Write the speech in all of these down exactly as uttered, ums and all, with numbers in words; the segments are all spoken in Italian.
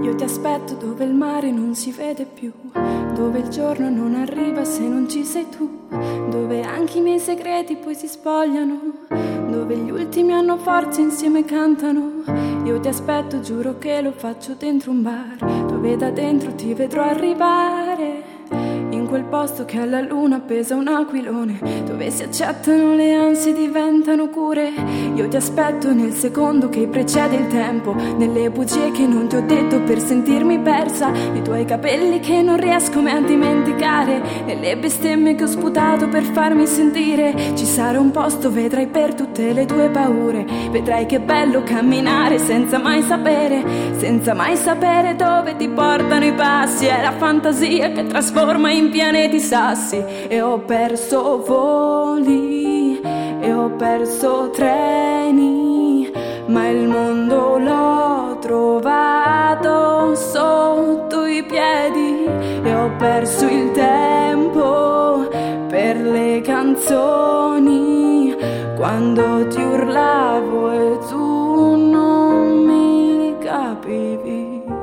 Io ti aspetto dove il mare non si vede più, dove il giorno non arriva se non ci sei tu, dove anche i miei segreti poi si spogliano, dove gli ultimi hanno forza e insieme cantano. Io ti aspetto, giuro che lo faccio dentro un bar, dove da dentro ti vedrò arrivare, in quel posto che alla luna pesa un aquilone, dove si accettano le ansie, diventano cure. Io ti aspetto nel secondo che precede il tempo, nelle bugie che non ti ho detto per sentirmi persa, nei tuoi capelli che non riesco mai a dimenticare, nelle bestemmie che ho sputato per farmi sentire. Ci sarà un posto, vedrai, per tutte le tue paure, vedrai che bello camminare senza mai sapere, senza mai sapere dove ti portano i passi. È la fantasia che trasforma in pianeti sassi. E ho perso voli, e ho perso treni, ma il mondo l'ho trovato sotto i piedi. E ho perso il tempo per le canzoni, quando ti urlavo e tu non mi capivi.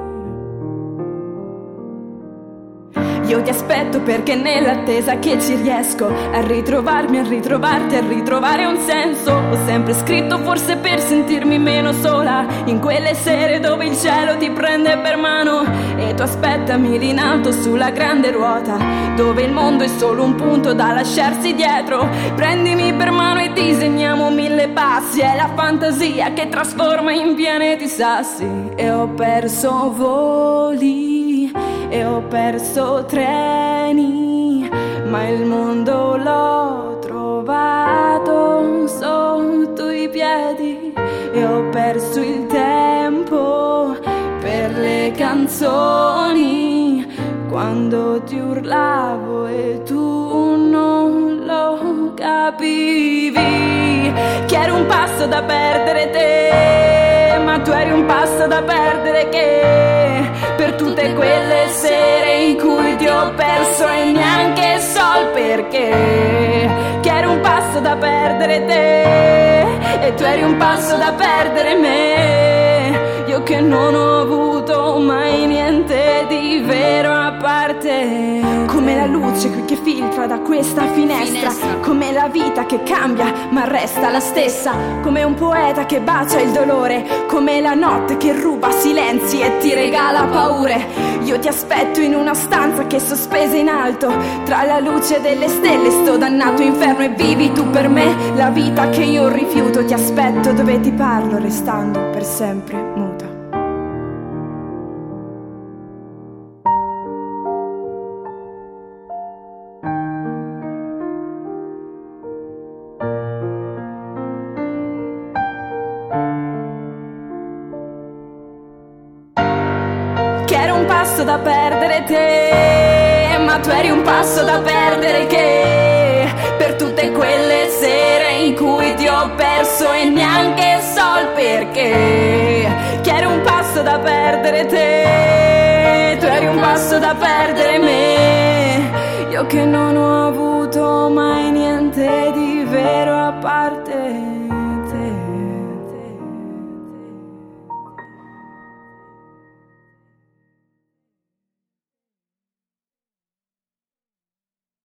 Io ti aspetto perché nell'attesa che ci riesco a ritrovarmi, a ritrovarti, a ritrovare un senso. Ho sempre scritto forse per sentirmi meno sola, in quelle sere dove il cielo ti prende per mano e tu aspettami lì in alto sulla grande ruota, dove il mondo è solo un punto da lasciarsi dietro. Prendimi per mano e disegniamo mille passi. È la fantasia che trasforma in pianeti sassi. E ho perso voli, e ho perso treni, ma il mondo l'ho trovato sotto i piedi. E ho perso il tempo per le canzoni, quando ti urlavo e tu non lo capivi. Che eri un passo da perdere te, ma tu eri un passo da perdere che, per tutte quelle sere in cui ti ho perso e neanche so il perché. Che eri un passo da perdere te e tu eri un passo da perdere me. Io che non ho avuto mai niente di vero a parte. Come la luce qui che filtra da questa finestra, finestra. Come la vita che cambia ma resta la stessa, come un poeta che bacia il dolore, come la notte che ruba silenzi e ti regala paure. Io ti aspetto in una stanza che è sospesa in alto, tra la luce delle stelle sto dannato inferno e vivi tu per me la vita che io rifiuto. Ti aspetto dove ti parlo restando per sempre muta. Da perdere te, ma tu eri un passo da perdere che, per tutte quelle sere in cui ti ho perso e neanche so il perché. Che eri un passo da perdere te, tu eri un passo da perdere me. Io che non ho avuto mai niente di vero